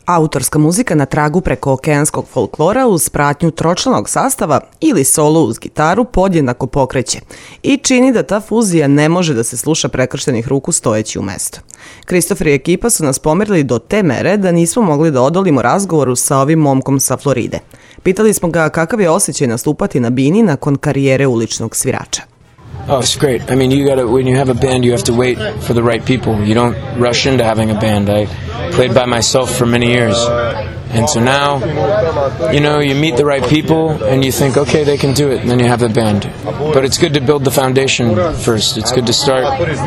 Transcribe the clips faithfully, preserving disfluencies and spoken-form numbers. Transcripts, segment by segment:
Autorska muzika na tragu preko okeanskog folklora uz pratnju tročlanog sastava ili solo uz gitaru podjednako pokreće i čini da ta fuzija ne može da se sluša prekrštenih ruku stojeći u mesto. Kristofer i ekipa su nas pomerili do te mere da nismo mogli da odolimo razgovoru sa ovim momkom sa Floride. Pitali smo ga kakav je osjećaj nastupati na bini nakon karijere uličnog svirača. Oh, it's great. I mean, you gotta, when you have a band, you have to wait for the right people. You don't rush into having a band. I played by myself for many years. And so now, you know, you meet the right people and you think, okay, they can do it, and then you have the band. But it's good to build the foundation first. It's good to start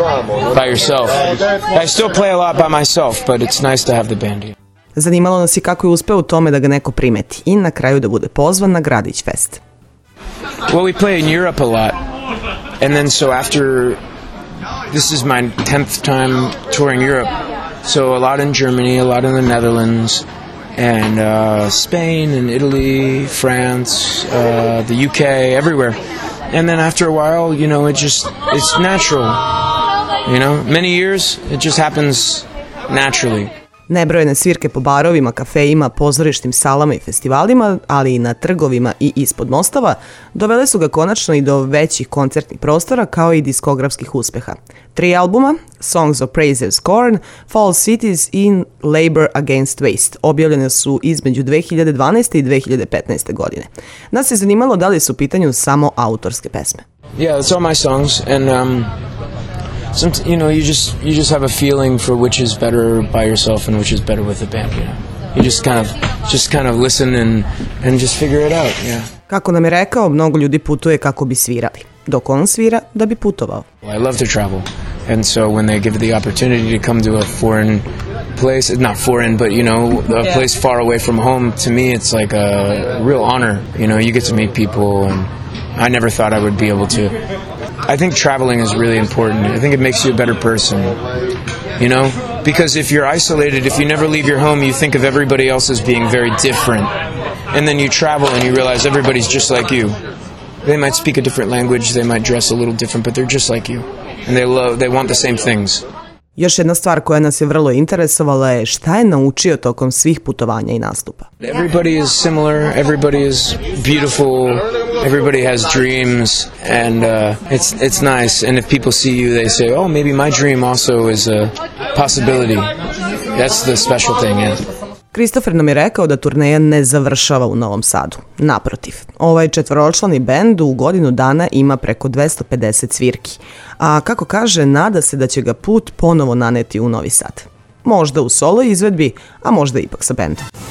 by yourself. I still play a lot by myself, but it's nice to have the band here. Zanimalo nas je kako je uspeo u tome da ga neko primeti i na kraju da bude pozvan na Gradić Fest. Well, we play in Europe a lot. And then so after, this is my tenth time touring Europe. So a lot in Germany, a lot in the Netherlands, and uh, Spain and Italy, France, uh, the U K, everywhere. And then after a while, you know, it just, it's natural. You know, many years, it just happens naturally. Nebrojene svirke po barovima, kafejima, pozorišnim salama i festivalima, ali i na trgovima i ispod mostova, dovele su ga konačno i do većih koncertnih prostora kao i diskografskih uspeha. Tri albuma, Songs of Praise and Scorn, Fall Cities i Labor Against Waste, objavljene su između dve hiljade dvanaeste i dve hiljade petnaeste godine. Nas je zanimalo da li su u pitanju samo autorske pesme. Yeah, it's all my songs, and um, some, you know, you just you just have a feeling for which is better by yourself and which is better with the band. You know, you just kind of just kind of listen and and just figure it out. Yeah. Kako nam je rekao, mnogo ljudi putuje kako bi svirali, dok on svira da bi putovao. I love to travel, and so when they give the opportunity to come to a foreign place, not foreign, but you know, a place far away from home, to me it's like a real honor. You know, you get to meet people, and I never thought I would be able to. I think traveling is really important. I think it makes you a better person, you know? Because if you're isolated, if you never leave your home, you think of everybody else as being very different. And then you travel and you realize everybody's just like you. They might speak a different language, they might dress a little different, but they're just like you. And they love, they want the same things. Još jedna stvar koja nas je vrlo interesovala je šta je naučio tokom svih putovanja i nastupa. Everybody is similar, everybody is beautiful, everybody has dreams, and uh, it's it's nice. And if people see you, they say, oh, maybe my dream also is a possibility. That's the special thing, yeah. Kristofer nam je rekao da turneja ne završava u Novom Sadu. Naprotiv, ovaj četvoročlani bend u godinu dana ima preko dvesta pedeset svirki, a kako kaže, nada se da će ga put ponovo naneti u Novi Sad. Možda u solo izvedbi, a možda ipak sa bendom.